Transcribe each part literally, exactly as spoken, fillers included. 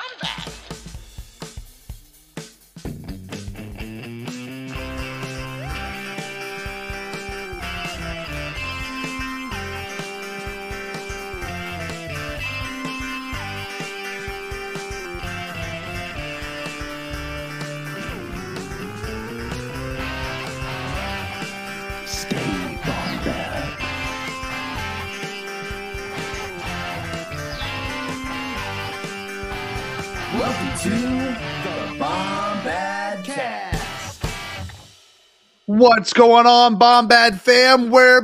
Welcome to the Bombad Cast. What's going on, Bombad fam? We're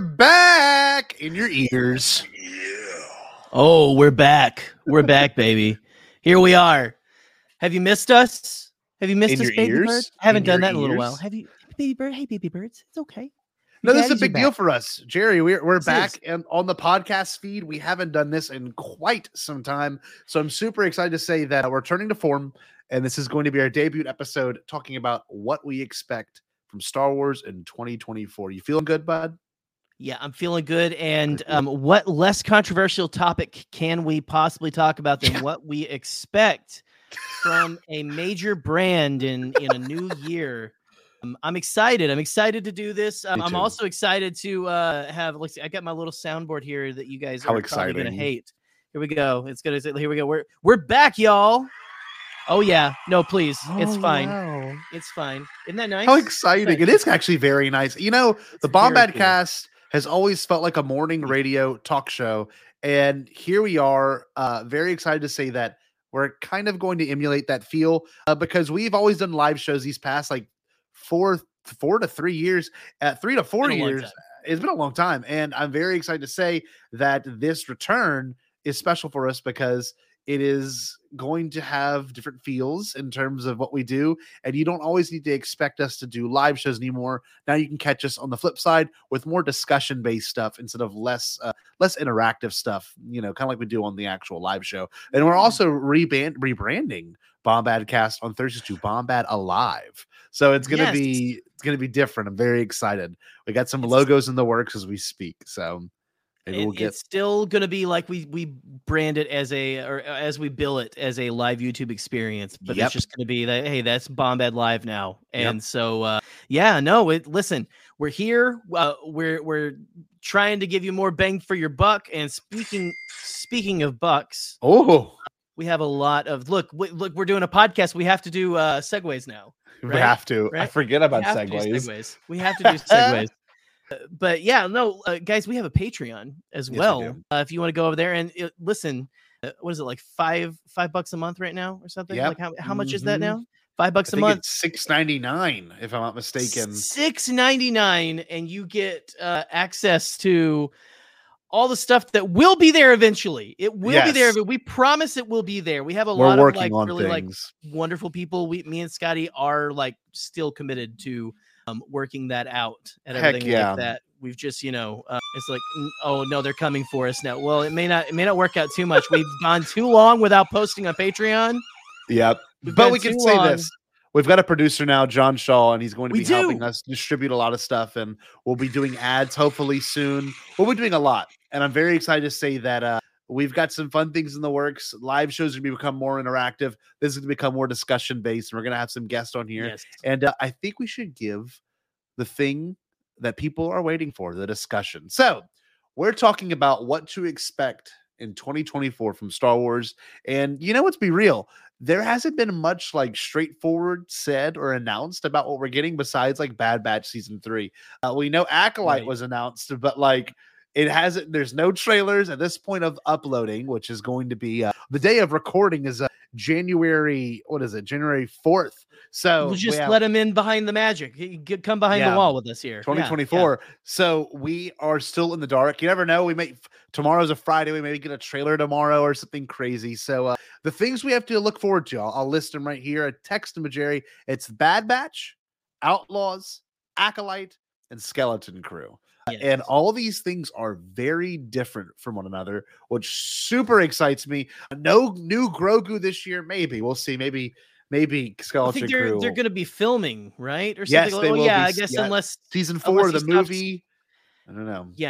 back in your ears. Yeah. Oh, we're back. We're back, baby. Here we are. Have you missed us? Have you missed In us, your baby ears? bird? I haven't In done your that in a little ears? while. Have you, baby bird? Hey, baby birds. It's okay. No, Your this is a daddies are big deal back. for us, Jerry. We're we're This back is. and on the podcast feed. We haven't done this in quite some time, so I'm super excited to say that we're turning to form, and this is going to be our debut episode, talking about what we expect from Star Wars in twenty twenty-four. You feeling good, bud? Yeah, I'm feeling good. And um, what less controversial topic can we possibly talk about than Yeah. what we expect from a major brand in in a new year? Um, I'm excited. I'm excited to do this. Um, Me I'm too. also excited to uh, have. Let's see, I got my little soundboard here that you guys How are probably gonna exciting. hate. Here we go. It's gonna. Here we go. We're we're back, y'all. Oh yeah. No, please. it's Oh, fine. wow. It's fine. Isn't that nice? How exciting. It is actually very nice. You know, the very Bombad cool. Cast has always felt like a morning radio talk show. And here we are, uh, very excited to say that we're kind of going to emulate that feel uh, because we've always done live shows these past like four, four to three years, uh, three to four Been a long years. time. It's been a long time. And I'm very excited to say that this return is special for us because it is going to have different feels in terms of what we do. And you don't always need to expect us to do live shows anymore. Now you can catch us on the flip side with more discussion based stuff instead of less, uh, less interactive stuff, you know, kind of like we do on the actual live show. And we're also rebrand- rebranding Bombad Cast on Thursdays to Bombad Alive. So it's going to Yes. be, it's going to be different. I'm very excited. We got some It's- logos in the works as we speak. So maybe It- we'll get it's still going to be like we we brand it as a or as we bill it as a live YouTube experience, but Yep. it's just going to be that hey, that's Bombad Live now, Yep. and so uh, yeah, no, it, listen, we're here, uh, we're we're trying to give you more bang for your buck, and speaking speaking of bucks, Oh, we have a lot of look w- look we're doing a podcast, we have to do uh, segues now. we Right? have to. I Right? forget We about have to do segues. segues. We have to do segues. Uh, But yeah, no, uh, guys, we have a Patreon as Yes, we well. do. Uh, if you want to go over there and uh, listen, uh, what is it like five five bucks a month right now or something? Yep. Like how how much is that Mhm. now? Five bucks I a think month. it's six ninety-nine, if I'm not mistaken. Six ninety nine, and you get uh, access to all the stuff that will be there eventually. It will be there, Yes. but we promise it will be there. We have a We're lot of working like on really like things. wonderful people. We, me and Scotty are like still committed to um, working that out and Heck everything yeah. like that. We've just, you know, uh, it's like, mm, oh no, they're coming for us now. Well, it may not, it may not work out too much. We've gone too long without posting on Patreon. Yep. We've But gone we can too say long. this. We've got a producer now, John Shaw, and he's going to We be helping do. us distribute a lot of stuff. And we'll be doing ads hopefully soon. We'll be doing a lot. And I'm very excited to say that uh, we've got some fun things in the works. Live shows are going to become more interactive. This is going to become more discussion based. And we're going to have some guests on here. Yes. And uh, I think we should give the thing that people are waiting for, the discussion. So we're talking about what to expect in twenty twenty-four from Star Wars. And you know, let's be real. There hasn't been much like straightforward said or announced about what we're getting besides like Bad Batch season three. Uh, we know Acolyte Right. was announced, but like it hasn't, there's no trailers at this point of uploading, which is going to be uh, the day of recording is uh, January, what is it? January fourth. So We'll just we have- let him in behind the magic. He could come behind Yeah. the wall with us here. Yeah, twenty twenty-four. So we are still in the dark. You never know. We may tomorrow's a Friday. We maybe get a trailer tomorrow or something crazy. So uh, the things we have to look forward to, I'll, I'll list them right here. I text them to Jerry. It's Bad Batch, Outlaws, Acolyte, and Skeleton Crew. Yes. And all these things are very different from one another, which super excites me. No new Grogu this year. Maybe we'll see. Maybe maybe I Skeleton think they're Crew. they're going to be filming, right? Or Yes, something. they like, oh, will yeah, be. I guess Yeah. unless Season four unless of the he stops- movie. I don't know. yeah.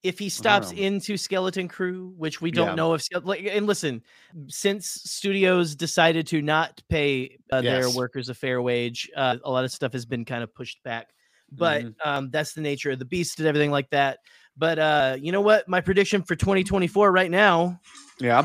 if he stops know. into Skeleton Crew, which we don't Yeah. know if like, and listen, since studios decided to not pay uh, their Yes. workers a fair wage, uh, a lot of stuff has been kind of pushed back. But Mhm. um, that's the nature of the beast and everything like that. But uh, you know what? My prediction for twenty twenty-four right now. Yeah.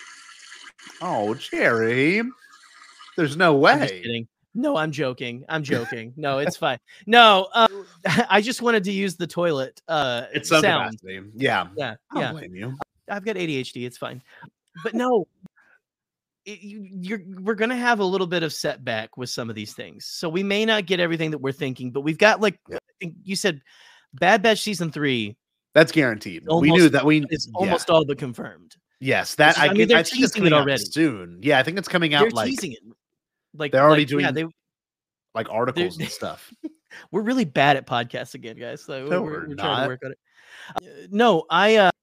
Oh, Jerry. There's no I'm just way. kidding. No, I'm joking. I'm joking. No, it's fine. No, uh, I just wanted to use the toilet uh, It's some sound. capacity. Yeah. Yeah, I don't yeah. blame you. I've got A D H D. It's fine. But no, it, you, you're we're gonna have a little bit of setback with some of these things, so we may not get everything that we're thinking. But we've got like I think you said, Bad Batch season three. That's guaranteed. Almost, we knew that. We it's yeah. almost all but confirmed. Yes, that Which is- I, I mean, get- they're I think it's teasing it coming out already. soon. Yeah, I think it's coming out They're like teasing it. Like they're already like, doing Yeah, they, like articles they're- and stuff. we're really bad at podcasts again, guys. So No, we're, we're we're trying not. to work on it. Uh, no, I uh,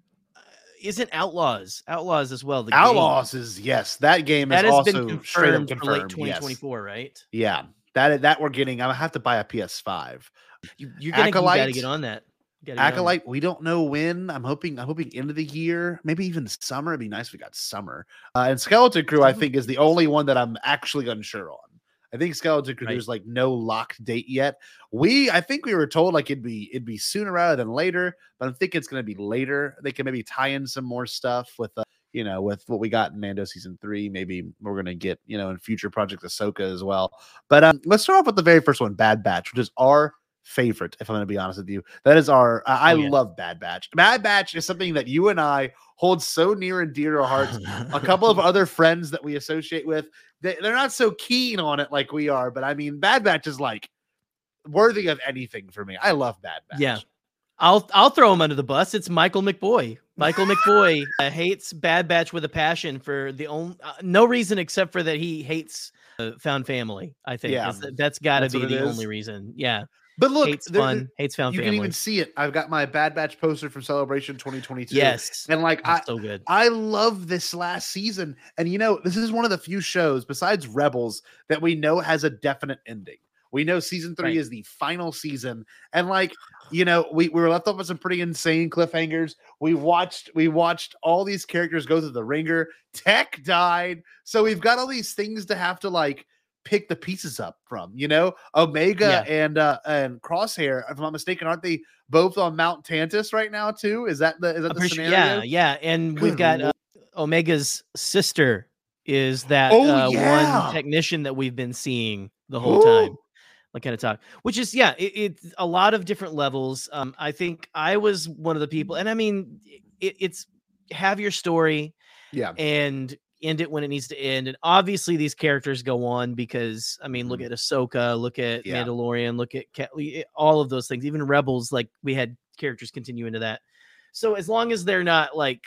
isn't Outlaws Outlaws as well. The game. Outlaws is yes, that game that is has also been straight up confirmed for late confirmed. twenty Yes. twenty-four, right? Yeah, that that we're getting. I have to buy a P S five. You, you're gonna you gotta Acolyte- get on that. You gotta get on that. Acolyte, we don't know when. I'm hoping. I'm hoping end of the year, maybe even summer. It'd be nice if we got summer. Uh, and Skeleton Crew, I think, is the only one that I'm actually unsure on. I think Skeleton Crew, Right. there's like no locked date yet. We, I think we were told like it'd be it'd be sooner rather than later, but I think it's going to be later. They can maybe tie in some more stuff with, uh, you know, with what we got in Mando season three. Maybe we're going to get, you know, in future Project Ahsoka as well. But um, let's start off with the very first one, Bad Batch, which is our favorite. If I'm going to be honest with you, that is our. I, I Oh, yeah. love Bad Batch. Bad Batch is something that you and I hold so near and dear to our hearts. A couple of other friends that we associate with, they, they're not so keen on it like we are. But I mean, Bad Batch is like worthy of anything for me. I love Bad Batch. Yeah. I'll I'll throw him under the bus. It's Michael McBoy. Michael McBoy uh, hates Bad Batch with a passion for the only uh, no reason except for that he hates uh, Found Family. I think Yeah. is that, that's got to That's be what it the is. only reason. Yeah, But look, hates there- fun, hates Found you Family. can even see it. I've got my Bad Batch poster from Celebration twenty twenty-two. Yes, And like I, that's so good. I love this last season. And you know, this is one of the few shows besides Rebels that we know has a definite ending. We know season three Right. is the final season. And like, you know, we, we were left off with some pretty insane cliffhangers. We watched, we watched all these characters go through the ringer. Tech died. So we've got all these things to have to like pick the pieces up from, you know, Omega and uh and Crosshair, if I'm not mistaken, aren't they both on Mount Tantus right now too? Is that the is that I'm the pretty sure- scenario? yeah, yeah, and we've Good got uh, lord. Omega's sister is that Oh, uh, yeah. one technician that we've been seeing the whole time. Like kind of talk, which is yeah, it, it's a lot of different levels. Um, I think I was one of the people, and I mean, it, it's have your story Yeah. and end it when it needs to end. And obviously, these characters go on because I mean, look Mhm. at Ahsoka, look at Yeah. Mandalorian, look at Cat- all of those things. Even Rebels, like we had characters continue into that. So as long as they're not like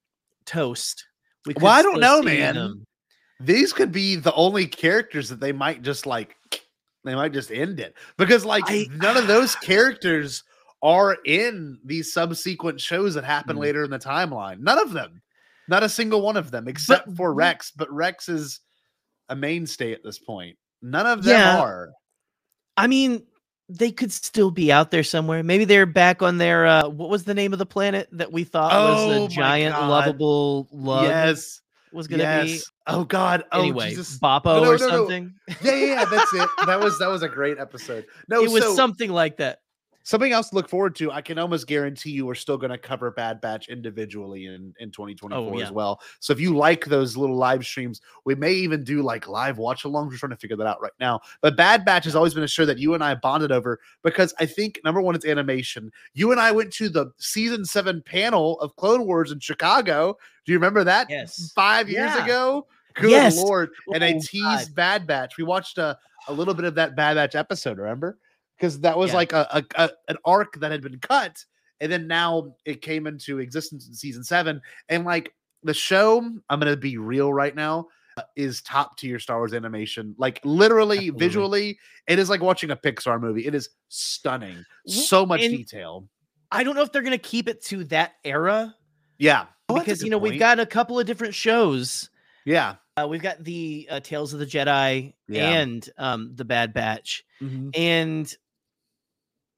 toast, we could Well, I don't still know, see man. them. These could be the only characters that they might just like they might just end it. Because like I- none of those characters are in these subsequent shows that happen Mm. later in the timeline. None of them. Not a single one of them, except But- for Rex. But Rex is a mainstay at this point. None of them Yeah. are. I mean, they could still be out there somewhere. Maybe they're back on their uh what was the name of the planet that we thought Oh was my a giant God. lovable lug Yes. was gonna be. Yes. Oh God. Oh Anyway, Jesus. Boppo No, no, or no, no. something. Yeah, yeah, yeah, that's it. That was that was a great episode. No, It was so something like that. something else to look forward to. I can almost guarantee you we're still going to cover Bad Batch individually in, in twenty twenty-four Oh, yeah. as well. So if you like those little live streams, we may even do like live watch alongs. We're trying to figure that out right now. But Bad Batch has always been a show that you and I bonded over because I think number one, it's animation. You and I went to the season seven panel of Clone Wars in Chicago. Do you remember that? Yes. Five years Yeah. ago? Good Yes. Lord. And I Oh, teased God. Bad Batch. We watched a, a little bit of that Bad Batch episode, remember? Because that was Yeah. like a, a, a an arc that had been cut, and then now it came into existence in season seven. And like the show, I'm gonna be real right now, uh, is top tier Star Wars animation. Like literally, Absolutely. visually, it is like watching a Pixar movie. It is stunning. W- So much and- detail. I don't know if they're gonna keep it to that era Yeah, Oh, that's a because good you know we've point. got a couple of different shows. yeah. Uh, we've got the uh, Tales of the Jedi Yeah. and um, the Bad Batch, Mhm. and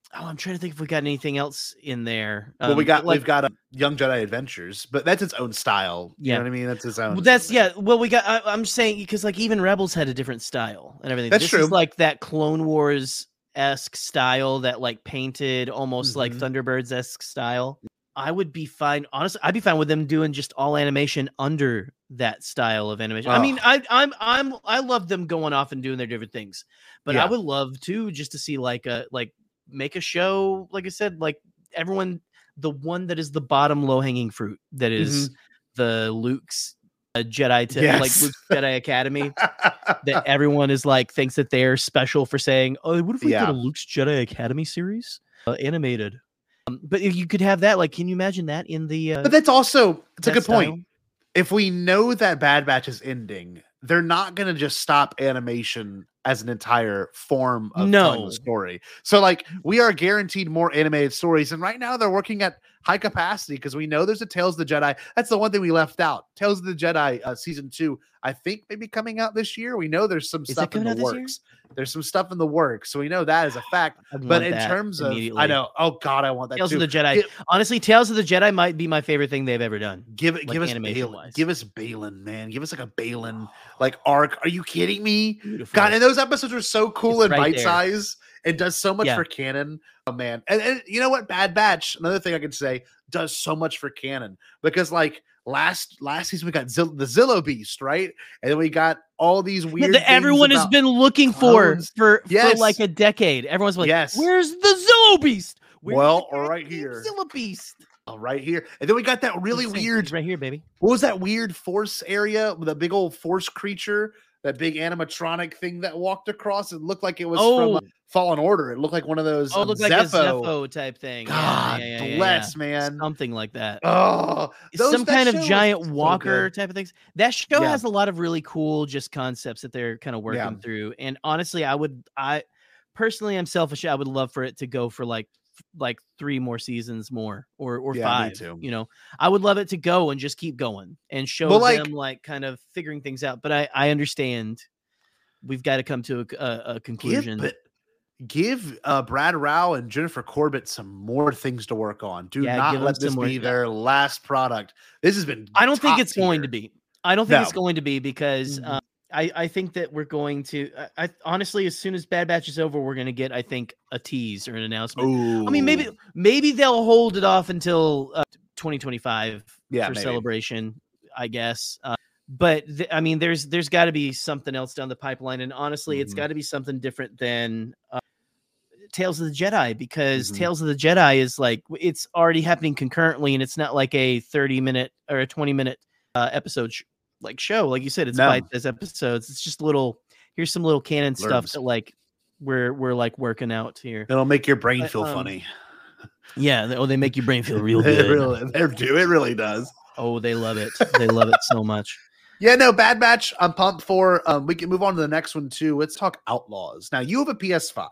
Oh, I'm trying to think if we got anything else in there. Well, we Um, got like we've got a Young Jedi Adventures, but that's its own style. You Yeah. know what I mean? That's its own. well, that's thing. yeah. Well, we got. I, I'm saying because like even Rebels had a different style and everything. That's this true. is like that Clone Wars esque style, that like painted almost like Mhm. Thunderbirds esque style. I would be fine. Honestly, I'd be fine with them doing just all animation under that style of animation. I mean, Oh. I I'm I'm I love them going off and doing their different things, but I Yeah. would love to just to see like a like make a show. Like I said, like everyone, the one that is the bottom low hanging fruit that is the Luke's uh, Jedi to like Yes. Luke's Jedi Academy. That everyone is like thinks that they're special for saying, "Oh, what if we Yeah. did a Luke's Jedi Academy series, uh, animated?" Um, but if you could have that, like, can you imagine that in the? Uh, But that's also it's a that good point. style? If we know that Bad Batch is ending, they're not going to just stop animation as an entire form of telling No. the story. So, like, we are guaranteed more animated stories, and right now they're working at high capacity because we know there's a Tales of the Jedi. That's the one thing we left out. Tales of the Jedi uh, season two, I think, maybe coming out this year. We know there's some Is it stuff in coming the out this year? works. There's some stuff in the works, so we know that is a fact. I'd But want in that terms of, I immediately. know, oh god, I want that Tales too. of the Jedi. Give- Honestly, Tales of the Jedi might be my favorite thing they've ever done. Give it, Like, give us animation Balin, wise. give us Balin, man. Give us like a Balin like arc. Are you kidding me? Beautiful. God, and those episodes are so cool It's and right bite there. size. It does so much Yeah. for canon. Oh man, and, and you know what? Bad Batch. Another thing I could say does so much for canon because like last last season we got Zill- the Zillow Beast, right? And then we got all these Yeah, weird. that everyone things has about- been looking clones. for for, Yes. for like a decade. Everyone's like, Yes. "Where's the Zillow Beast? Where's Well, the right goddamn here. Zillow Beast." Oh, right here, and then we got that really He's saying, weird. "He's right here, baby." What was that weird force area with a big old force creature? That big animatronic thing that walked across. It looked like it was from Oh. uh, Fallen Order. It looked like one of those. Oh, it um, looked like a Zepho. Zepho type thing. Yeah, God yeah, yeah, yeah, bless, yeah. man. Something like that. Oh, those- Some that kind of show was giant so walker good. type of things. That show Yeah. has a lot of really cool just concepts that they're kind of working Yeah. through. And honestly, I would I personally I'm selfish. I would love for it to go for like f- like three more seasons more or or Yeah, me five. too. You know, I would love it to go and just keep going and show Well, like- them like kind of figuring things out. But I I understand we've got to come to a, a, a Give, conclusion. but give uh, Brad Rao and Jennifer Corbett some more things to work on. Do Yeah, not give them let this some more- be their last product. This has been. I don't think top it's going tier. to be. I don't think it's No. going to be because Mhm. uh, I I think that we're going to. I, I honestly, as soon as Bad Batch is over, we're going to get I think a tease or an announcement. I mean, maybe Ooh. maybe they'll hold it off until uh, twenty twenty-five Yeah, for maybe. celebration, I guess. Uh, but th- I mean, there's there's got to be something else down the pipeline, and honestly, it's Mhm. got to be something different than. Uh, Tales of the Jedi because Mhm. Tales of the Jedi is like it's already happening concurrently and it's not like a thirty minute or a twenty minute uh, episode sh- like show like you said it's No. bite as episodes. It's just little here's some little canon stuff Blurbs. that like we're we're like working out here. It'll make your brain But, feel um, funny. Yeah, they, oh they make your brain feel real It good. really, they do. It really does. Oh, they love it. They love it so much. Yeah, no, Bad Batch. I'm pumped for. Um, we can move on to the next one too. Let's talk Outlaws. Now you have a P S five,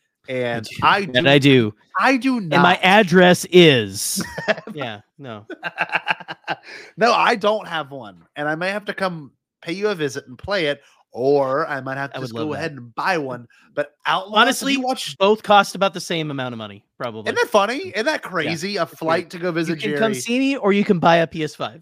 and I do. And I do. I do not. And my address is yeah, no. No, I don't have one, and I may have to come pay you a visit and play it, or I might have I to would just love go that. ahead and buy one. But Outlaws, have Honestly, you watched. both cost about the same amount of money, probably. Isn't that funny? Isn't that crazy? A flight to go You visit can Jerry. come see me or you can buy a P S five.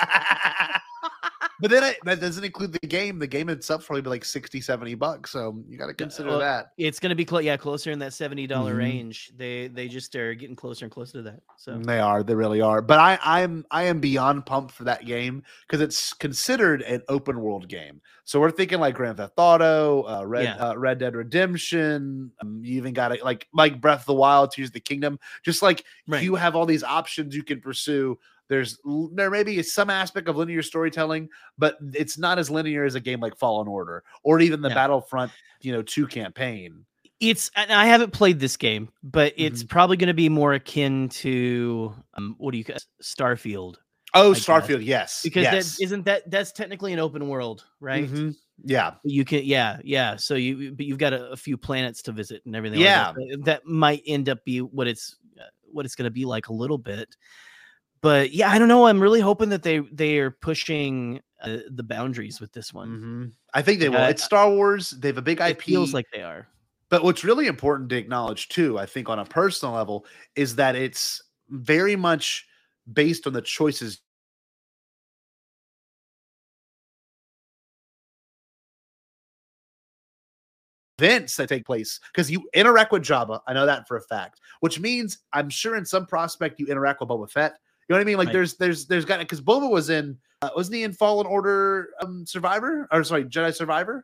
But then it, that doesn't include the game. The game itself probably be like sixty, seventy bucks. So you got to consider well, that. It's going to be close, yeah, closer in that seventy dollars Mhm. range. They they just are getting closer and closer to that. So They are, they really are. But I, I'm I am beyond pumped for that game because it's considered an open world game. So we're thinking like Grand Theft Auto, uh, Red Yeah. uh, Red Dead Redemption. Um, you even got it like like Breath of the Wild, Tears of the Kingdom. Just like Right. you have all these options you can pursue. There's l- there may be some aspect of linear storytelling, but it's not as linear as a game like Fallen Order or even the Yeah. Battlefront, you know, two campaign. it's and I haven't played this game, but it's Mm-hmm. probably going to be more akin to um, what do you call Starfield? Oh, I guess. Starfield, yes, Because yes. that isn't that that's technically an open world, right? Mhm. Yeah. You can, yeah, yeah. So you, but you've got a, a few planets to visit and everything. Yeah. like that. That that might end up be what it's uh, what it's going to be like a little bit. But yeah, I don't know. I'm really hoping that they they are pushing uh, the boundaries with this one. Mhm. I think they will. Uh, It's Star Wars. They have a big I It P. feels like they are. But what's really important to acknowledge too, I think on a personal level, is that it's very much based on the choices events that take place, because you interact with Jabba. I know that for a fact, which means I'm sure in some prospect you interact with Boba Fett. You know what I mean? Like Right. there's there's there's got because Boba was in uh, wasn't he in Fallen Order um, Survivor or sorry Jedi Survivor?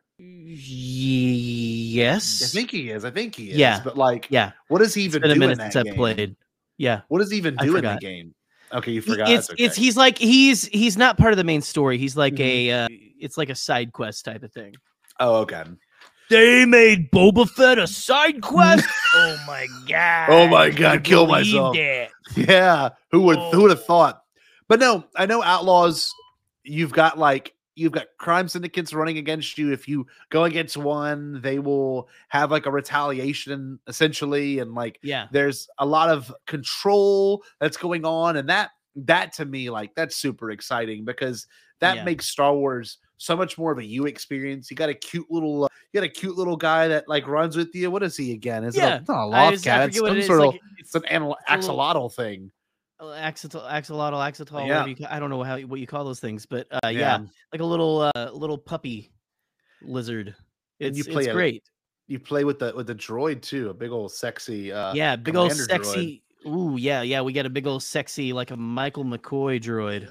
Yes, I think he is. I think he is. Yeah. But like, yeah. what does he It's even been a do in minute that since game? I've played. Yeah, What does he even I do in the forgot. game? Okay, you He- forgot. it's That's okay. it's he's like he's he's not part of the main story. He's like Mhm. a uh, it's like a side quest type of thing. Oh, okay. They made Boba Fett a side quest. Oh my god! Oh my God, Can you kill believe myself. that? Yeah, who would who would have Oh. thought? But no, I know Outlaws. You've got like you've got crime syndicates running against you. If you go against one, they will have like a retaliation essentially, and like Yeah, there's a lot of control that's going on, and that that to me like that's super exciting because that Yeah. makes Star Wars so much more of a you experience. You got a cute little uh, you got a cute little guy that like runs with you. What is he again? Is Yeah. it a, it's not a I, loft just, I cat? It's forget what some it is. sort of Like it's an anal- it's a little- axolotl thing. axolotl, axolotl, axolotl. Yeah. Whatever you, ca- I don't know how what you call those things, but uh, yeah. Yeah. like a little uh, little puppy lizard. And you It's play it's a- great. You play with the with the droid too, a big old sexy uh Yeah, big old commander droid. sexy. Ooh, yeah, yeah. We got a big old sexy like a Michael McCoy droid.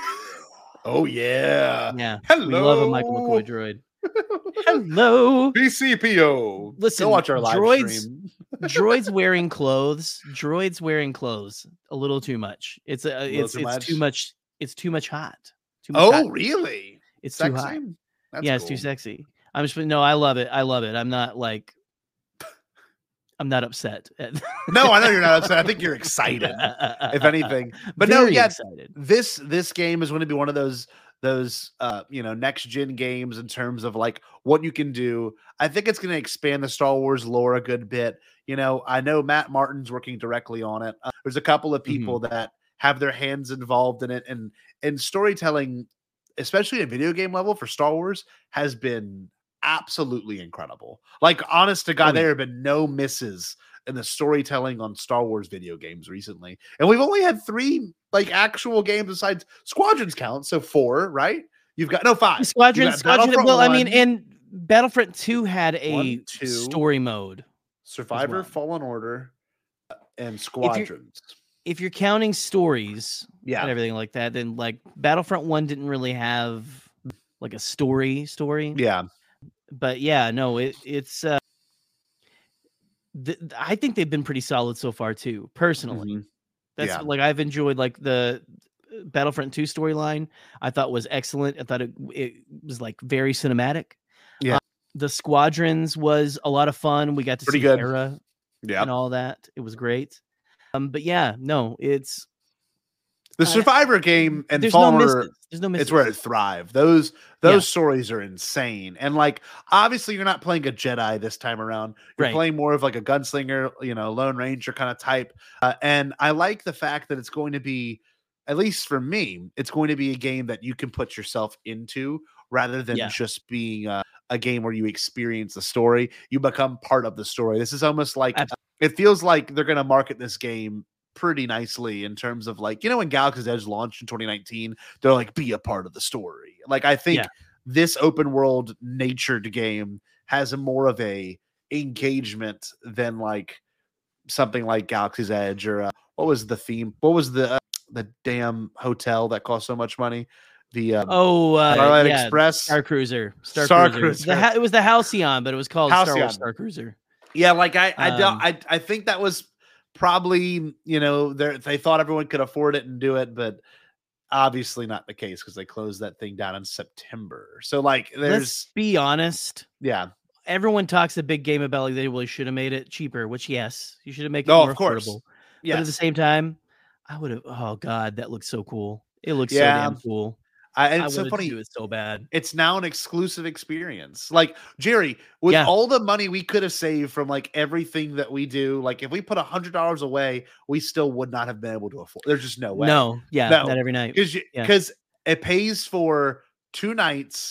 Oh yeah. Yeah, Hello. we love a Michael McCoy droid. Hello. B C P O. Listen, Go watch our live droids- stream. Droids wearing clothes. Droids wearing clothes. A little too much. It's a. little It's too it's much? too much. It's too much hot. Too much Oh, hot. really? It's too hot. Sexy? That's yeah, it's cool. too sexy. I'm just no. I love it. I love it. I'm not like. I'm not upset. No, I know you're not upset. I think you're excited, if anything. But no, Very yeah, excited. this this game is going to be one of those those uh you know next gen games in terms of like what you can do. I think it's going to expand the Star Wars lore a good bit. You know, I know Matt Martin's working directly on it. Uh, there's a couple of people that have their hands involved in it, and and storytelling, especially at video game level for Star Wars, has been absolutely incredible. Like, honest to God, Oh, yeah. there have been no misses in the storytelling on Star Wars video games recently. And we've only had three like actual games besides Squadrons count. So four, right? You've got no five. Squadron, You've got Squadron. Battlefront Well, I mean, one, and Battlefront two had a One, two. story mode. Survivor, well. Fallen Order, uh, and Squadrons. If you're counting stories Yeah. and everything like that, then like Battlefront one didn't really have like a story story. Yeah. But yeah, no, it it's. Uh, th- I think they've been pretty solid so far too. Personally, Mhm. that's Yeah. like I've enjoyed like the uh, Battlefront two storyline. I thought was excellent. I thought it it was like very cinematic. Yeah. Uh, the Squadrons was a lot of fun. We got to Pretty see good. Hera Yeah. and all that. It was great. Um, but yeah, no, it's The I- Survivor game and there's Fallen no Order, misses. There's no misses. it's where it thrived. Those those Yeah. stories are insane. And like obviously you're not playing a Jedi this time around. You're Right. playing more of like a gunslinger, you know, Lone Ranger kind of type. Uh, and I like the fact that it's going to be, at least for me, it's going to be a game that you can put yourself into rather than Yeah. just being a, a game where you experience the story. You become part of the story. This is almost like Abs- it feels like they're going to market this game pretty nicely in terms of like, you know, when Galaxy's Edge launched in twenty nineteen, they're like, be a part of the story. Like, I think Yeah. this open world natured game has a more of a engagement than like something like Galaxy's Edge or uh, what was the theme? What was the uh, the damn hotel that cost so much money? The um, Oh, uh, Starlight yeah, Express. Star Cruiser. Star, Star Cruiser. Cruiser. The ha- it was the Halcyon, but it was called Star Halcyon. Wars Star Cruiser. Yeah, like I, I don't, Um, I, I think that was probably, you know, they they thought everyone could afford it and do it, but obviously not the case because they closed that thing down in September. So like, Let's there's, be honest. yeah, Everyone talks a big game about like they really should have made it cheaper, which yes, you should have made it Oh, more of course. affordable. yeah, But at the same time, I would have. Oh God, that looks so cool. It looks Yeah. so damn cool. I, and I it's so wanted funny. to do it so bad. It's now an exclusive experience. Like Jerry, with Yeah. all the money we could have saved from like everything that we do, like if we put a hundred dollars away, we still would not have been able to afford. There's just no way. No, yeah, No. not every night. because Yeah. because it pays for two nights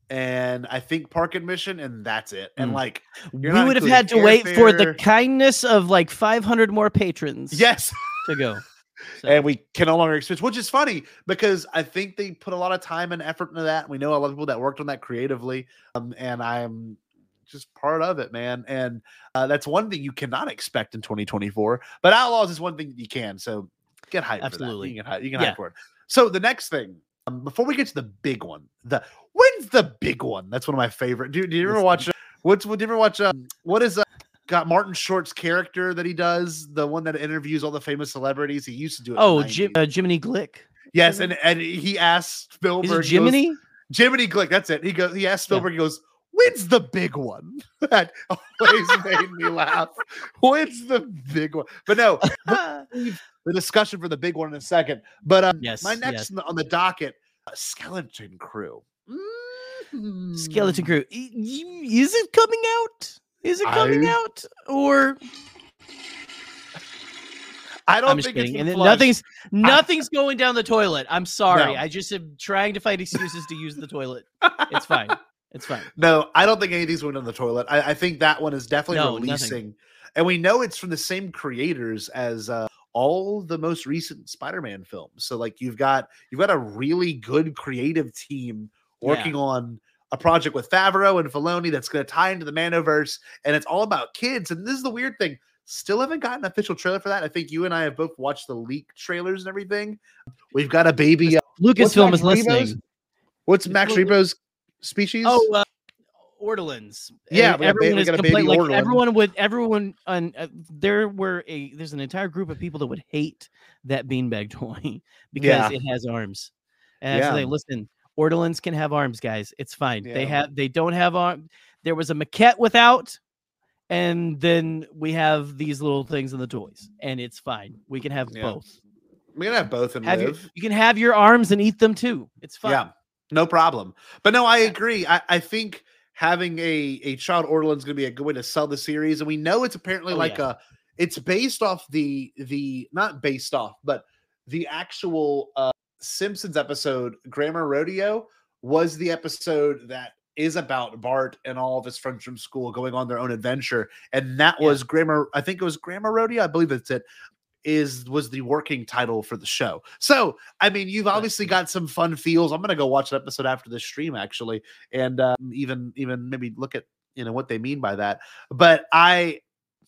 and I think Park Admission, and that's it. And Mm. like, We not would have including had to wait for the airfare. kindness of like five hundred more patrons Yes. to go. So, And we can no longer experience, which is funny because I think they put a lot of time and effort into that. We know a lot of people that worked on that creatively, um, and I'm just part of it, man. And uh, that's one thing you cannot expect in twenty twenty-four. But Outlaws is one thing that you can. So get hyped Absolutely. for that. You can, hy- you can Yeah. hype for it. So the next thing, um, before we get to the big one, the when's the big one? That's one of my favorite. Do, do you ever Listen. watch? Uh, what's? Do you ever watch? Um, what is? Uh, got Martin Short's character that he does, the one that interviews all the famous celebrities. He used to do it. in the oh, nineties. Jim, uh, Jiminy Glick. Yes, and and he asked Is Spielberg. it he goes, Jiminy? Jiminy Glick. That's it. He goes. He asked Spielberg. He goes, "When's the big one?" That always made me laugh. When's the big one? But no, we'll leave the discussion for the big one in a second. But um, Yes, my next yes. on the docket, uh, Skeleton Crew. Mm. Skeleton Crew. I- y- Is it coming out? Is it coming I- out? Or I don't I'm just think it's kidding. been And then flushed. nothing's nothing's going down the toilet. I'm sorry. No. I just am trying to find excuses to use the toilet. It's fine. It's fine. No, I don't think anything's going down the toilet. I, I think that one is definitely No, releasing, nothing. and we know it's from the same creators as uh, all the most recent Spider-Man films. So, like, you've got you've got a really good creative team working on a project with Favreau and Filoni that's going to tie into the Manoverse, and it's all about kids. And this is the weird thing. Still haven't gotten an official trailer for that. I think you and I have both watched the leaked trailers and everything. We've got a baby. Uh, Lucasfilm Max is listening. Rebo's- What's Max Lu- Rebo's species? Oh, uh, Ortolans. Yeah, And we got ba- everyone we is got a complaining. baby Like Ortolan. everyone would, everyone, on uh, there were a there's an entire group of people that would hate that beanbag toy because Yeah. it has arms. And Yeah. so they listen. Ortolans can have arms, guys. It's fine. They Yeah. have. They don't have arm. There was a maquette without, and then we have these little things in the toys, and it's fine. We can have Yeah. both. We can have both and Have your, live. you can have your arms and eat them too. It's fine. Yeah, no problem. But no, I agree. I, I think having a a child Ortolan is going to be a good way to sell the series, and we know it's apparently Oh, like yeah. a. It's based off the the not based off, but the actual uh, Simpsons episode Grammar Rodeo was the episode that is about Bart and all of his friends from school going on their own adventure, and that Yeah. was Grammar. I think it was Grammar Rodeo. I believe that's it. Is was the working title for the show. So I mean, you've obviously got some fun feels. I'm gonna go watch an episode after this stream actually, and um, even even maybe look at you know what they mean by that. But I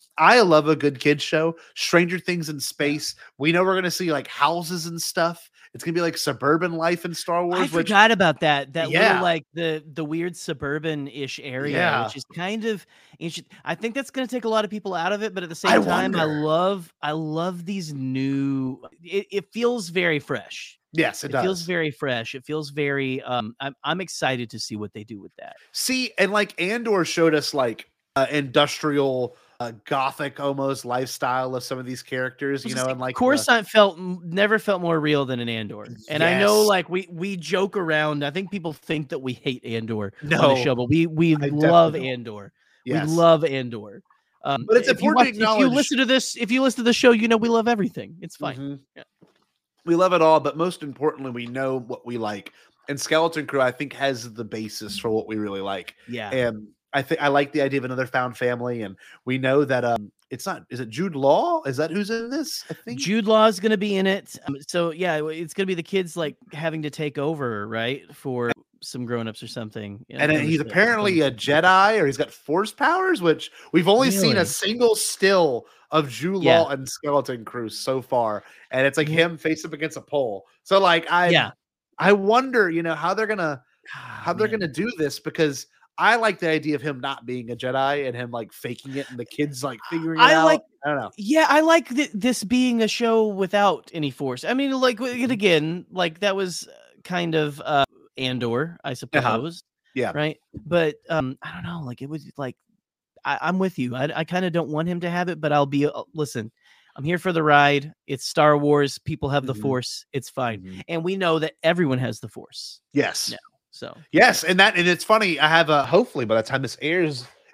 I love a good kids show. Stranger Things in space. We know we're gonna see like houses and stuff. It's gonna be like suburban life in Star Wars. I which forgot about that. That Yeah. little like the the weird suburban-ish area, Yeah. which is kind of interesting. I think that's going to take a lot of people out of it, but at the same I time, I wonder. love I love these new. It, it feels very fresh. yes, it, It, does. feels very fresh. It feels very. Um, I'm I'm excited to see what they do with that. See, and like Andor showed us like uh, industrial, uh, gothic almost lifestyle of some of these characters, you Just know, and like the- Coruscant felt never felt more real than an Andor, and I know Yes. like we we joke around. I think people think that we hate Andor on No, the show, but we we I love definitely don't. Andor. yes. We love Andor. Um, But it's if you important to watch- If you acknowledge- listen to this, if you listen to the show, you know we love everything. It's fine. Mhm. Yeah. We love it all, but most importantly, we know what we like. And Skeleton Crew, I think, has the basis for what we really like. Yeah. And I think I like the idea of another found family. And we know that um, it's not. Is it Jude Law? Is that who's in this? I think. Jude Law is going to be in it. Um, so yeah, it's going to be the kids like having to take over, right, for some grown-ups or something. Yeah, and then there he's was the- apparently a Jedi, or he's got force powers, which we've only seen Really? a single still of Jude Yeah. Law and Skeleton Crew so far, and it's like Mhm. him face up against a pole. So like I, Yeah. I wonder, you know, how they're gonna how they're Man. gonna do this, because I like the idea of him not being a Jedi and him like faking it, and the kids like figuring it I out. like- I don't know. Yeah, I like th- this being a show without any force. I mean, like w- and again, like that was uh, kind of uh, Andor, I suppose. Yeah. Right. But um, I don't know. Like it was like I, I'm with you. I, I kind of don't want him to have it, but I'll be. Uh, listen, I'm here for the ride. It's Star Wars. People have the Mhm. force. It's fine, Mhm. and we know that everyone has the force. Yes. Yeah. So Yes, and that and it's funny. I have a hopefully by the time this airs,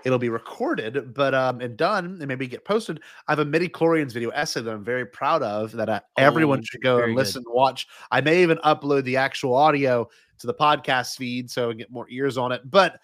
it'll be recorded, but um, and done, and maybe get posted. I have a midi-chlorians video essay that I'm very proud of that uh, everyone Oh, should go very and good. listen, watch. I may even upload the actual audio to the podcast feed so I get more ears on it. But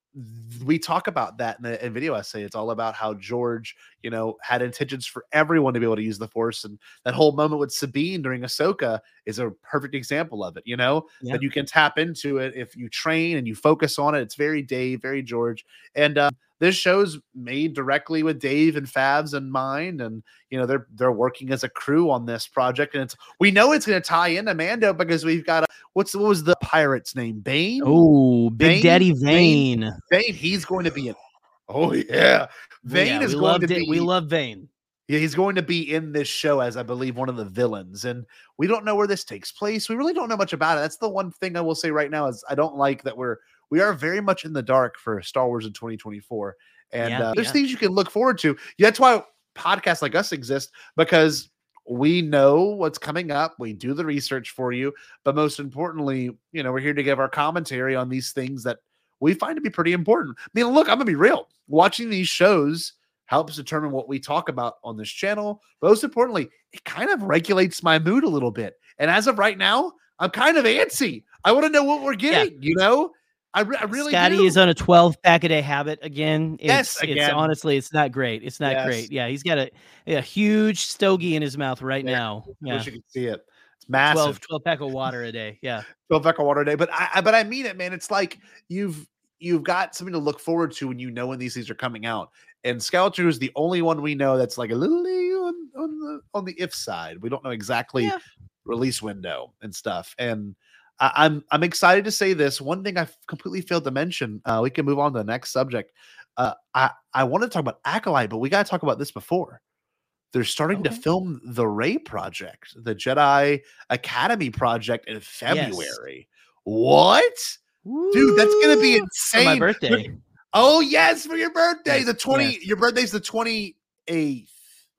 we talk about that in the in video essay. It's all about how George, you know, had intentions for everyone to be able to use the Force, and that whole moment with Sabine during Ahsoka is a perfect example of it. You know, Yeah. that you can tap into it if you train and you focus on it. It's very Dave, very George, and uh, this show's made directly with Dave and Favs in mind, and you know they're they're working as a crew on this project, and it's we know it's going to tie into Mando because we've got a, what's what was the pirate's name? Bane. Oh, Big Vane? Daddy Vane? Vane. Vane, he's going to be in. Oh yeah, Vane yeah, is we going to loved it. be. We love Vane. Yeah, he's going to be in this show as I believe one of the villains, and we don't know where this takes place. We really don't know much about it. That's the one thing I will say right now is I don't like that we're we are very much in the dark for Star Wars in twenty twenty-four, and Yeah, uh, there's yeah. things you can look forward to. Yeah, that's why podcasts like us exist, because we know what's coming up. We do the research for you, but most importantly, you know, we're here to give our commentary on these things that we find to be pretty important. I mean, look, I'm gonna be real. Watching these shows helps determine what we talk about on this channel. Most importantly, it kind of regulates my mood a little bit. And as of right now, I'm kind of antsy. I want to know what we're getting, you know? I, re- I really Scotty do. is on a twelve pack a day habit again. It's, Yes, it's again. honestly, it's not great. It's not Yes. great. Yeah, he's got a, a huge stogie in his mouth right There. now. I Yeah, wish you could see it. It's massive. twelve, twelve pack of water a day. Yeah. twelve pack of water a day. But I, I but I mean it, man. It's like you've you've got something to look forward to when you know when these things are coming out. And Skeletor is the only one we know that's like a little on, on the on the if side. We don't know exactly Yeah. release window and stuff. And I, I'm I'm excited to say this. One thing I completely failed to mention. Uh, we can move on to the next subject. Uh, I I want to talk about Acolyte, but we got to talk about this before. They're starting to Okay. film the Rey project, the Jedi Academy project in February. What? Dude, that's gonna be Woo! insane. For my birthday. Oh yes, for your birthday. Yes, The twenty. yes. Your birthday's the twenty-eighth.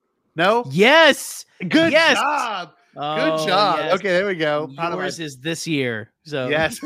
No? Yes. Good Yes. job. Oh, Good job. yes. Okay, there we go. Proud of Yours my- is this year. So Yes.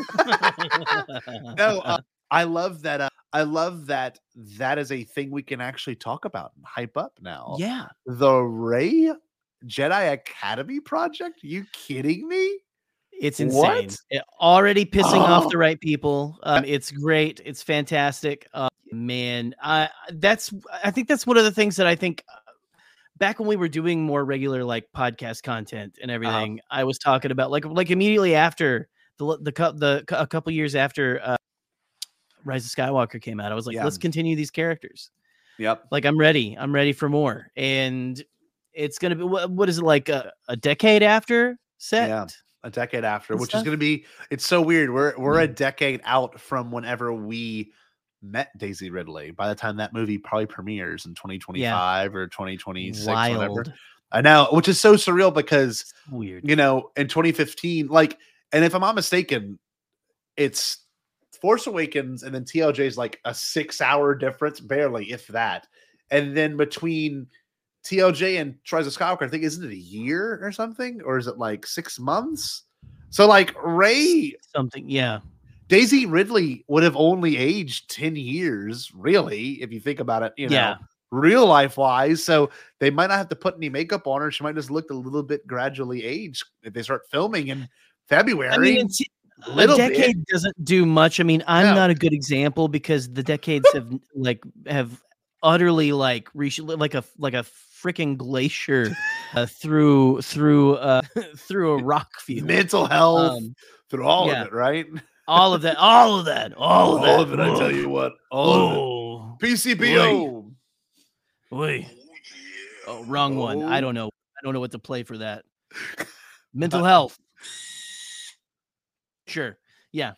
No, uh, I love that. Uh, I love that that is a thing we can actually talk about and hype up now. yeah. The Rey Jedi Academy project? Are you kidding me? It's What? insane. It already pissing Oh. off the right people. Um, it's great. It's fantastic. Uh, man, I that's I think that's one of the things that I think uh, back when we were doing more regular like podcast content and everything, I was talking about like like immediately after the the cou- the cou- a couple years after uh, Rise of Skywalker came out, I was like, Yeah. let's continue these characters. Yep. Like I'm ready. I'm ready for more. And it's gonna be what, what is it like a, a decade after set? Yeah. A decade after, And which stuff. is going to be, it's so weird. We're we're a decade out from whenever we met Daisy Ridley. By the time that movie probably premieres in twenty twenty-five or twenty twenty-six, whatever. Wild. I know, which is so surreal because, Weird. you know, in twenty fifteen, like, and if I'm not mistaken, it's Force Awakens and then T L J is like a six hour difference, barely, if that. And then between T L J and Rise of Skywalker, I think, isn't it a year or something? Or is it like six months? So, like, Rey, Something. Yeah. Daisy Ridley would have only aged ten years, really, if you think about it, you know, Yeah. real life wise. So they might not have to put any makeup on her. She might just look a little bit gradually aged if they start filming in February. I mean, it's, a little bit. decade doesn't do much. I mean, I'm No. not a good example because the decades have like have utterly like reached like a like a freaking glacier uh, through through uh through a rock field. mental health Um, through all yeah. of it, right? all of that, all of that, all of that. All of it, I tell you what. All of it. Oh, P C B O. wait. Oh, wrong one. I Oh. don't know. I don't know what to play for that. Mental health. Sure. Yeah.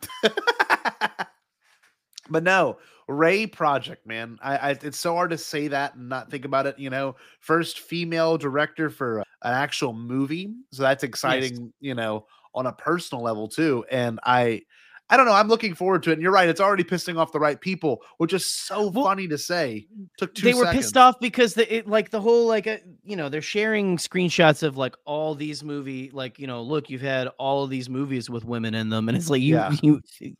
But no, Rey project, man. I, I it's so hard to say that and not think about it. You know, first female director for a- an actual movie, so that's exciting. You know, on a personal level too. And I, I don't know. I'm looking forward to it. And you're right. It's already pissing off the right people, which is so Well, funny to say. Took two they were seconds. pissed off because the it like the whole like uh, you know, they're sharing screenshots of like all these movie like you know look, you've had all of these movies with women in them, and it's like you Yeah. you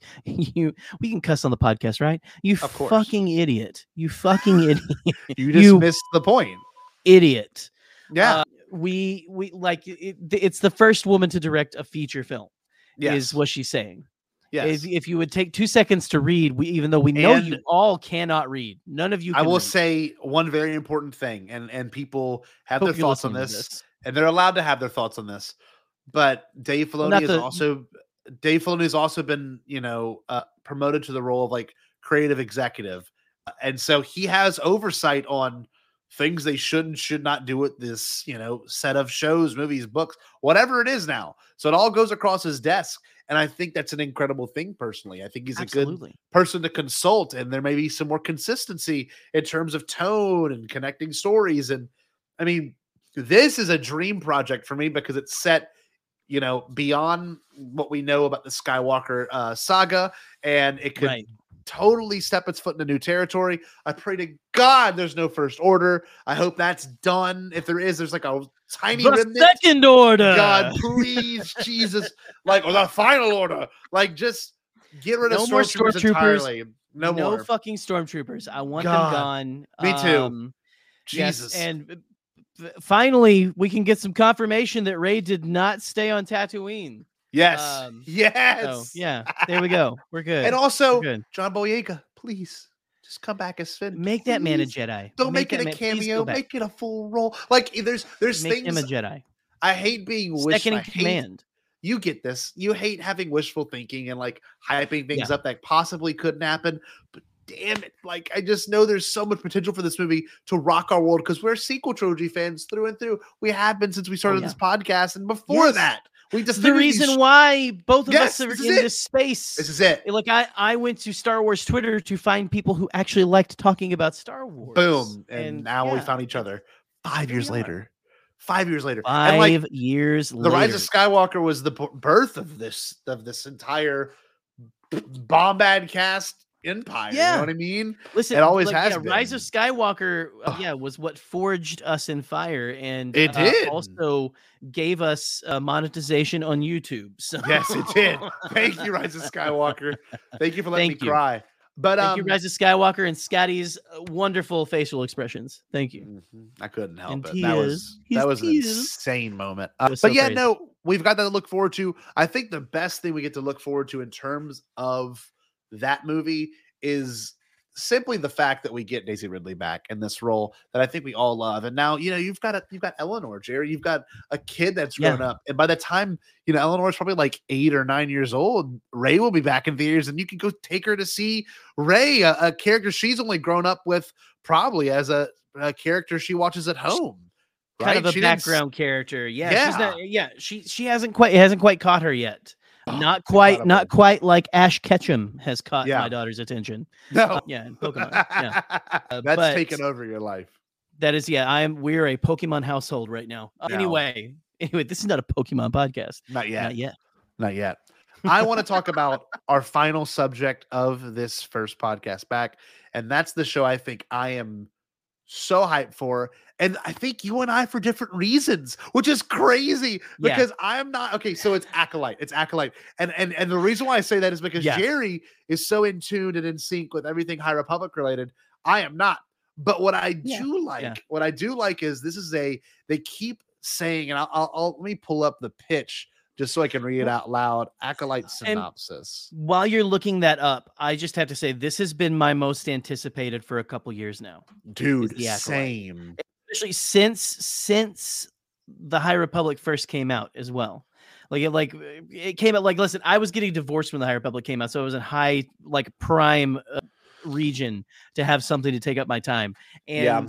you we can cuss on the podcast, right? You Of course. fucking idiot, you fucking idiot, You just you missed the point. idiot. Yeah. Uh, we we like it, it's the first woman to direct a feature film. yes. Is what she's saying. yes. If, if you would take two seconds to read, we even though we know And- you all cannot read, none of you. I Can will read. say one very important thing, and and people have Hope their you're thoughts on listening to this, and they're allowed to have their thoughts on this. But Dave Filoni not has the- also Dave Filoni has also been, you know, uh, promoted to the role of like creative executive, and so he has oversight on things they should and should not do with this, you know, set of shows, movies, books, whatever it is now. So it all goes across his desk, and I think that's an incredible thing. Personally, I think he's a good Absolutely. person to consult, and there may be some more consistency in terms of tone and connecting stories. And I mean, this is a dream project for me because it's set, you know, beyond what we know about the Skywalker uh, saga, and it could Right. totally step its foot into new territory. I pray to God there's no First Order. I hope that's done. If there is, there's like a tiny The remnant. second order. God, please, Jesus, like, or the final order, like, just get rid of No more stormtroopers stormtroopers. entirely. No, no more. fucking stormtroopers. I want God. them gone. Me too. Um, yes, Jesus. and uh, f- finally, we can get some confirmation that Rey did not stay on Tatooine. yes, um, yes. So yeah, there we go. We're good. And also, We're good. John Boyega, please just come back as Finn. Make that man a please. Jedi. Don't make, that it a man- please go cameo. back. Make it a full role. Like, there's there's Make him a things Jedi. I hate being wishful. Second in I hate, command. you get this. You hate having wishful thinking and like hyping things Yeah. up that possibly couldn't happen. But damn it, like, I just know there's so much potential for this movie to rock our world because we're sequel trilogy fans through and through. We have been since we started Oh, yeah. this podcast, and before Yes. that, we just The reason why both of Yes, us are this is in it. this space. this is it. Like I, I went to Star Wars Twitter to find people who actually liked talking about Star Wars. Boom, and, now we yeah, found each other five here years we are. later. Five years later, Five and like years the later. Rise of Skywalker was the b- birth of this of this entire b- Bombad cast empire. You Yeah. know what I mean? Listen, it always like, has yeah, Rise of been. Skywalker, uh, Ugh. yeah, was what forged us in fire, and It uh, did. also gave us uh, monetization on YouTube. So Yes, it did. Thank you, Rise of Skywalker. Thank you for letting Thank me you. cry. But Thank um, you, Rise of Skywalker, and Scotty's uh, wonderful facial expressions. Thank you. mhm, I couldn't help And it. That was tears. His that was an tears. insane moment. Uh, was but so yeah, crazy. no, we've got that to look forward to. I think the best thing we get to look forward to in terms of that movie is simply the fact that we get Daisy Ridley back in this role that I think we all love. And now, you know, you've got a you've got Eleanor, Jerry. You've got a kid that's Yeah. grown up, and by the time you know Eleanor's probably like eight or nine years old, Ray will be back in theaters, and you can go take her to see Ray, a, a character she's only grown up with, probably as a, a character she watches at home. Kind Right? of a She didn't s- background character. Yeah, she's Yeah. not. Yeah, she she hasn't quite it hasn't quite caught her yet. Oh, Not quite, not incredible. quite like Ash Ketchum has caught Yeah. my daughter's attention. No, Uh, yeah, in Pokemon. Yeah, Uh, that's but- taken over your life. that is. Yeah, I am. We're a Pokemon household right now. Uh, No. Anyway, anyway, this is not a Pokemon podcast. Not yet. Not yet. Not yet. I want to talk about our final subject of this first podcast back, and that's the show I think I am so hyped for. And I think you and I for different reasons, which is crazy Yeah. because I'm not okay. So it's Acolyte. It's Acolyte. And and and the reason why I say that is because Yes. Jerry is so in tune and in sync with everything High Republic related. I am not. But what I Yeah. do like, Yeah. what I do like is this is a they keep saying, and I'll, I'll, I'll let me pull up the pitch just so I can read it out loud. Acolyte synopsis. While you're looking that up, I just have to say this has been my most anticipated for a couple years now. Dude, the Acolyte. same. Especially since since the High Republic first came out as well. Like it like it came out like listen, I was getting divorced when the High Republic came out, so it was a high like prime uh, region to have something to take up my time. And Yeah.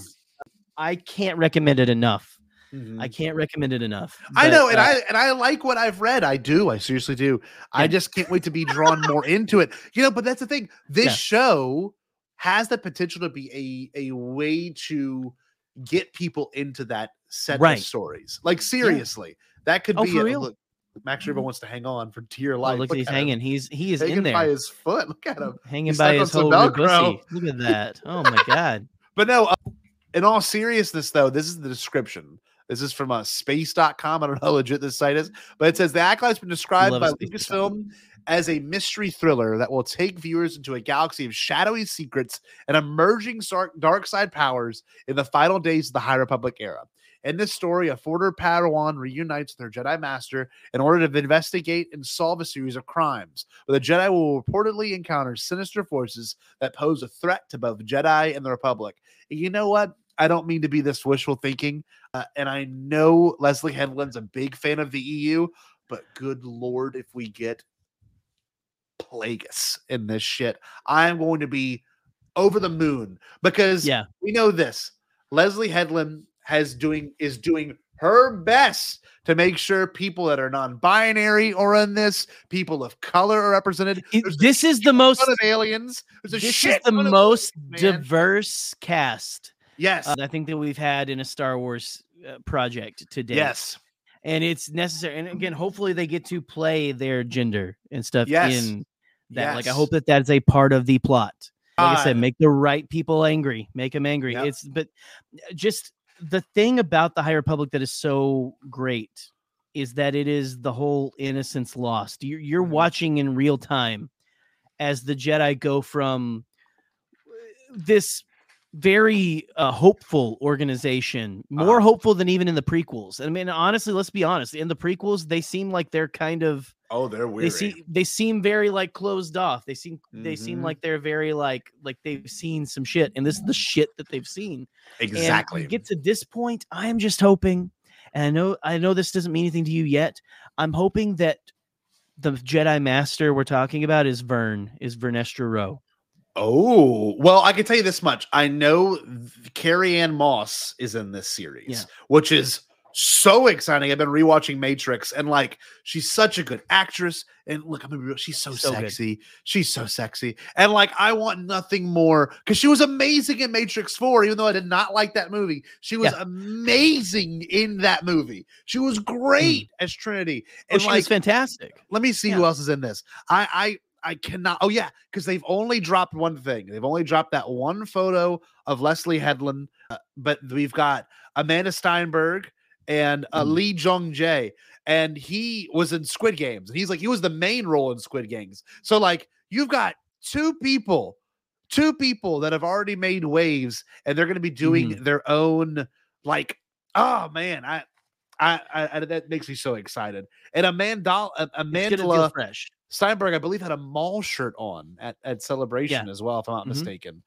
I can't recommend it enough. Mhm. I can't recommend it enough. I But, know, and uh, I and I like what I've read. I do. I seriously do. I Yeah. just can't wait to be drawn more into it. You know, but that's the thing. This Yeah. show has the potential to be a a way to get people into that set Right. of stories. Like seriously, that could Oh, be for a real? look. Max Rebo wants to hang on for dear Oh, life. look, Look he's at hanging. him. He's he is Hanging in there, by his foot. Look at him. hanging He's by stuck his on some whole Velcro. rebussy. Look at that. Oh my god. But no, uh, in all seriousness, though, this is the description. This is from uh, space dot com. I don't know how legit this site is, but it says the Acolyte's been described Love by space dot com. Lucasfilm as a mystery thriller that will take viewers into a galaxy of shadowy secrets and emerging dark side powers in the final days of the High Republic era. In this story, a former Padawan reunites with her Jedi Master in order to investigate and solve a series of crimes, where the Jedi will reportedly encounter sinister forces that pose a threat to both Jedi and the Republic. And you know what? I don't mean to be this wishful thinking, uh, and I know Leslie Headland's a big fan of the E U, but good Lord, if we get Plagueis in this shit, I am going to be over the moon, because Yeah. we know this. Leslie Headland has doing is doing her best to make sure people that are non-binary are in this, people of color are represented. It- There's a this is the shit most ton of aliens. There's a this is shit the ton of most aliens, man. diverse cast Yes. uh, I think that we've had in a Star Wars uh, project to date. yes. And it's necessary. And again, hopefully they get to play their gender and stuff Yes. in that. Like, I Yes. hope that that's a part of the plot. Like I said, Uh, make the right people angry, make them angry. Yep. It's but just the thing about the High Republic that is so great is that it is the whole innocence lost. You're, you're Mhm. watching in real time as the Jedi go from this very uh, hopeful organization, more Uh-huh. hopeful than even in the prequels. I mean, honestly, let's be honest. In the prequels, they seem like they're kind of Oh, they're weird. they see they seem very like closed off. They seem they seem Mhm. like they're very like like they've seen some shit, and this is the shit that they've seen. Exactly. And you get to this point, I am just hoping, and I know I know this doesn't mean anything to you yet. I'm hoping that the Jedi Master we're talking about is Vern, is Vernestra Rowe. Oh, well, I can tell you this much. I know th- Carrie Ann Moss is in this series, Yeah. which is so exciting. I've been rewatching Matrix, and like, she's such a good actress. And look, I'm gonna be real, she's so, So good. sexy. She's so sexy. And like, I want nothing more, because she was amazing in Matrix four, even though I did not like that movie. She was Yeah. amazing in that movie. She was great as Trinity. Oh, And she like, was fantastic. let me see Yeah. who else is in this. I I I cannot. Oh yeah, because they've only dropped one thing. They've only dropped that one photo of Leslie Headland, uh, but we've got Amanda Steinberg and uh, Mm. Lee Jong Jae, and he was in Squid Games. And he's like he was the main role in Squid Games. So like you've got two people, two people that have already made waves, and they're going to be doing their own like. Oh man, I. I, I, I that makes me so excited. And Amanda, uh, It's gonna Amanda feel fresh. Steinberg, I believe, had a mall shirt on at, at Celebration as well, if I'm not Mhm. mistaken.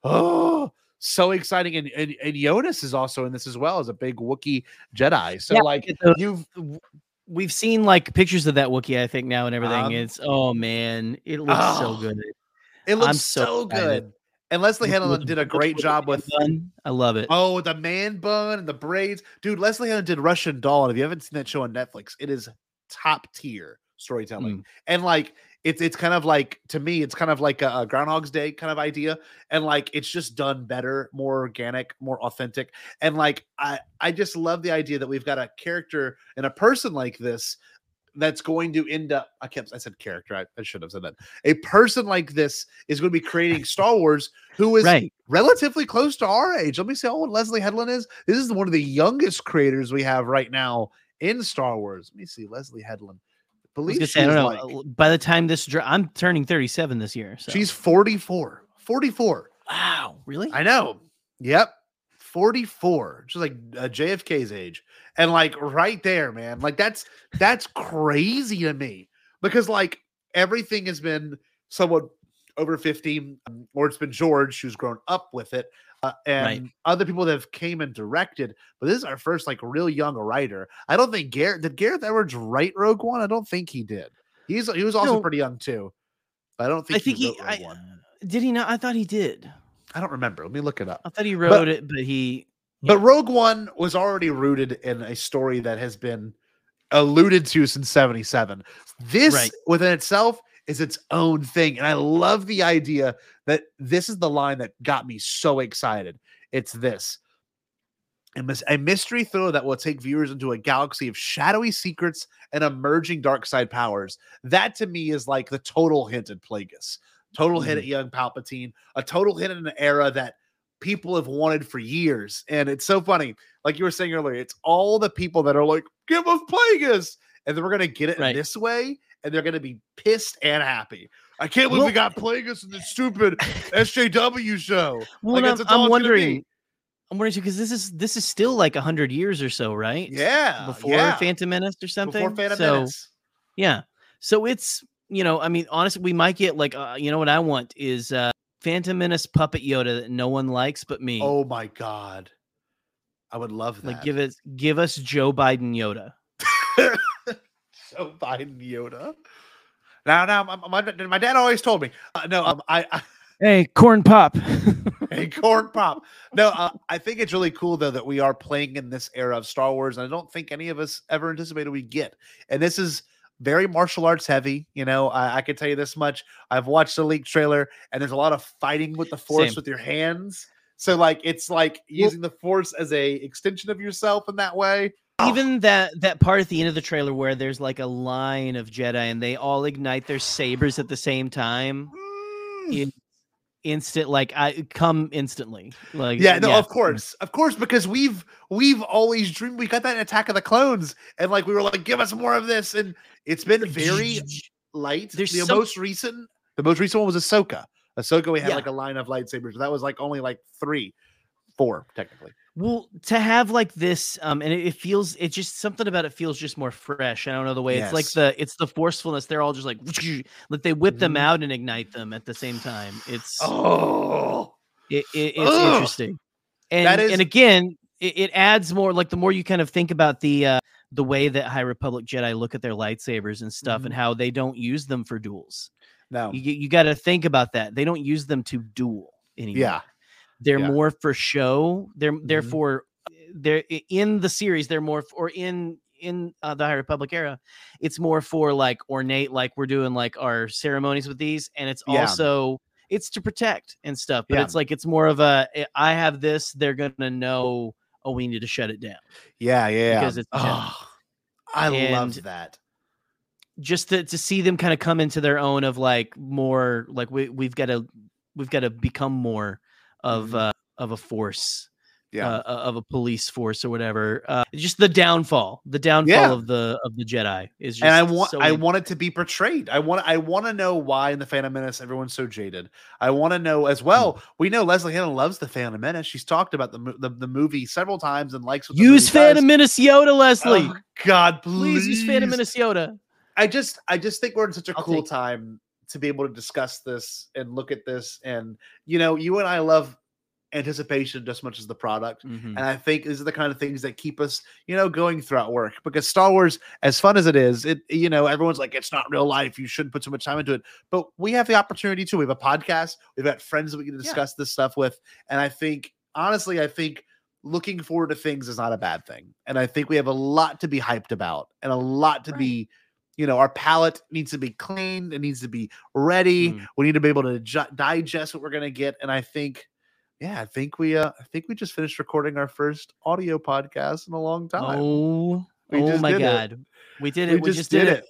Oh, so exciting. And, and and Jonas is also in this as well as a big Wookiee Jedi. So, Yeah, like, it's a- you've We've seen like pictures of that Wookiee, I think, now and everything. Um, it's oh man, it looks so oh, good. it looks I'm so, so excited. good. And Leslie With- Headland with- did a with- great with job the with bun. I love it. oh, the man bun and the braids. Dude, Leslie Headland did Russian Doll. And if you haven't seen that show on Netflix, it is top tier storytelling. Mm. And like it's it's kind of like, to me, it's kind of like a, a Groundhog's Day kind of idea. And like it's just done better, more organic, more authentic. And like I I just love the idea that we've got a character and a person like this that's going to end up, I kept I said character, I, I should have said that. A person like this is going to be creating Star Wars, who is Right. relatively close to our age. Let me see how old Leslie Headland is. This is one of the youngest creators we have right now in Star Wars. Let me see, Leslie Headland. I I was believe gonna she's say, I don't know. like, uh, By the time this, dr- I'm turning thirty-seven this year. So. she's forty-four. forty-four. wow, really? I know. Yep. forty-four. She's like uh, J F K's age. And like right there, man. Like that's that's crazy to me. Because like everything has been somewhat over fifty, um, or it's been George who's grown up with it. Uh, and Right. other people that have came and directed, but this is our first like real young writer. I don't think Garrett did Gareth Edwards write Rogue One? I don't think he did. He's he was also No. pretty young too. But I don't think I think he, he. wrote Rogue I, One. did he not? I thought he did. I don't remember. Let me look it up. I thought he wrote it, but he. But Rogue One was already rooted in a story that has been alluded to since seventy-seven. This Right. within itself is its own thing. And I love the idea that this is the line that got me so excited. It's this. A, mys- a mystery thriller that will take viewers into a galaxy of shadowy secrets and emerging dark side powers. That to me is like the total hint at Plagueis, total Mhm. hit at young Palpatine, a total hit in an era that people have wanted for years. And it's so funny, like you were saying earlier, it's all the people that are like, give us Plagueis, and then we're gonna get it Right. in this way, and they're gonna be pissed and happy. I can't believe Well- we got Plagueis in this stupid S J W show. Well, Like, I'm, that's- that's all I'm it's gonna be. wondering. I'm wondering because this is this is still like a hundred years or so, right? Yeah, before yeah. Phantom Menace or something. Before Phantom so, Menace. Yeah. So it's, you know, I mean, honestly, we might get like, uh, you know, what I want is uh, Phantom Menace puppet Yoda that no one likes but me. Oh my god, I would love that. Like, give it, give us Joe Biden Yoda. Joe Biden Yoda. Now, now, my, my, my dad always told me. Uh, no, um, I, I Hey, corn pop. a corn pop. No, uh, I think it's really cool though that we are playing in this era of Star Wars, and I don't think any of us ever anticipated we'd get. And this is very martial arts heavy. You know, I, I can tell you this much. I've watched the leak trailer, and there's a lot of fighting with the Force Same. with your hands. So, like, it's like using the Force as a extension of yourself in that way. Even that that part at the end of the trailer where there's like a line of Jedi and they all ignite their sabers at the same time. Mm. In, instant, like I come instantly. Like Yeah, no, of course, of course, because we've we've always dreamed. We got that in Attack of the Clones, and like we were like, give us more of this, and it's been very light. There's the some- most recent, the most recent one was Ahsoka. Ahsoka, we had Yeah. like a line of lightsabers. That was like only like three, four technically. Well, to have like this, um, and it, it feels, it's just something about it feels just more fresh. I don't know the way it's like Yes. the, it's the forcefulness. They're all just like, like they whip them Mhm. out and ignite them at the same time. It's, Oh, it, it, it's Ugh. interesting. And, That is- and again, it, it adds more, like the more you kind of think about the, uh, the way that High Republic Jedi look at their lightsabers and stuff and Mhm. how they don't use them for duels. no, You, you got to think about that. They don't use them to duel anymore. yeah, They're Yeah. more for show. They're Mhm. therefore they're i- in the series. They're more f- or in in uh, the High Republic era. It's more for like ornate, like we're doing like our ceremonies with these, and it's Yeah. also it's to protect and stuff. But Yeah. it's like it's more of a eh, I have this. They're gonna know. Oh, we need to shut it down. yeah, yeah. Because it's a Jedi. Oh, I And- love that. Just to to see them kind of come into their own of like more like we we've got to we've got to become more of Mhm. uh, of a force. Yeah, uh, of a police force or whatever. Uh, just the downfall, the downfall Yeah. of the of the Jedi is just. and I want so I in- want it to be portrayed. I want I want to know why in the Phantom Menace everyone's so jaded. I want to know as well. Mm. We know Leslie Hannon loves the Phantom Menace. She's talked about the mo- the, the movie several times and likes what the use movie does. Phantom Menace Yoda, Leslie. Oh, God, please. please use Phantom Menace Yoda. I just I just think we're in such a I'll cool take it. time to be able to discuss this and look at this. And you know, you and I love anticipation just as much as the product. Mhm. And I think these are the kind of things that keep us, you know, going throughout work. Because Star Wars, as fun as it is, it you know, everyone's like, it's not real life. You shouldn't put so much time into it. But we have the opportunity to. We have a podcast. We've got friends that we can Yeah. discuss this stuff with. And I think, honestly, I think looking forward to things is not a bad thing. And I think we have a lot to be hyped about and a lot to Right. be, you know, our palate needs to be cleaned. It needs to be ready. Mm. We need to be able to ju- digest what we're going to get. And I think, yeah, I think we, uh, I think we just finished recording our first audio podcast in a long time. Oh, We oh just my did it. God, we did it. we, We, just, did, it.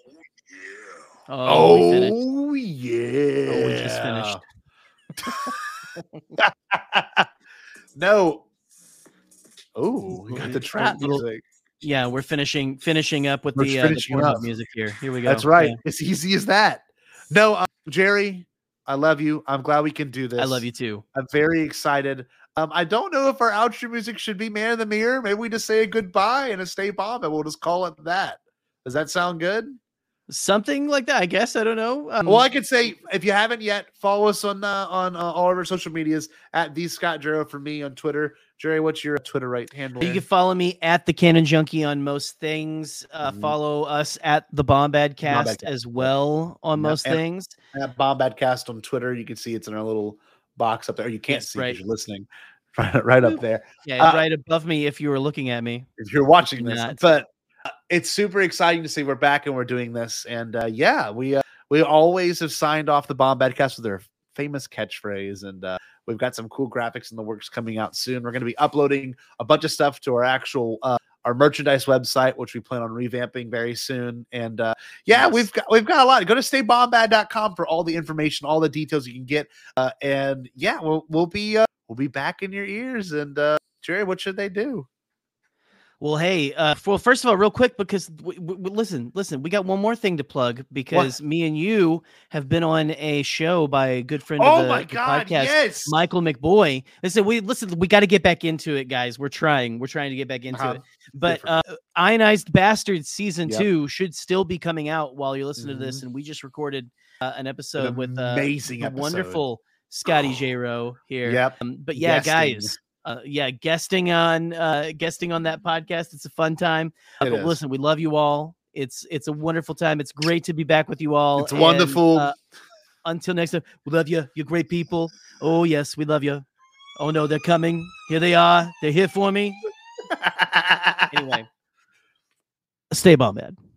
Yeah. Oh, we finished. Oh, yeah. Oh, we just finished. No. Oh, we got the Little- trap little- music. Yeah, we're finishing finishing up with We're the, uh, the finishing Pornhub up. music here. Here we go. That's right. Yeah. It's easy as that. No, um, Jerry, I love you. I'm glad we can do this. I love you too. I'm very excited. Um, I don't know if our outro music should be Man in the Mirror. Maybe we just say a goodbye and a stay bomb, and we'll just call it that. Does that sound good? Something like that, I guess. I don't know. Um, Well, I could say if you haven't yet, follow us on uh, on uh, all of our social medias at the Scott Jarrow for me on Twitter. Jerry, what's your Twitter right handle? you can follow me at the Canon Junkie on most things. Uh, Mhm. Follow us at the Bombad Cast Bombadcast. as well on Yep, most and- things. at Bombadcast on Twitter. You can see it's in our little box up there. You can't Yes, see because right. you're listening. Right, right up there. Yeah, Uh, right above me if you were looking at me. If you're watching this, Not. but uh, it's super exciting to see we're back and we're doing this. And uh, yeah, we uh, we always have signed off the Bombadcast with their famous catchphrase, and uh, We've got some cool graphics in the works coming out soon. We're going to be uploading a bunch of stuff to our actual uh, our merchandise website, which we plan on revamping very soon. And uh, yeah, Yes. we've got we've got a lot. Go to stay bomb bad dot com for all the information, all the details you can get. Uh, and yeah, we'll we'll be uh, we'll be back in your ears. And uh, Jerry, what should they do? Well, hey, uh, well, first of all, real quick, because w- w- listen, listen, we got one more thing to plug because What? me and you have been on a show by a good friend Oh of the, my the God, podcast, yes. Michael McBoy. Listen, we listen, we got to get back into it, guys. We're trying, we're trying to get back into Uh-huh. it. But Different. uh, Ionized Bastards season Yep. two should still be coming out while you're listening to this, Mhm. and we just recorded uh, an episode An with uh, amazing the episode. wonderful Scotty J. Rowe here. Yep. Um, but yeah, Guesting. guys. Uh, yeah, guesting on uh, guesting on that podcast. It's a fun time. Uh, It but is. listen, we love you all. It's it's a wonderful time. It's great to be back with you all. It's And, wonderful. uh, until next time, we love you. You're great people. Oh yes, we love you. Oh no, they're coming. Here they are. They're here for me. Anyway, stay bomb, man.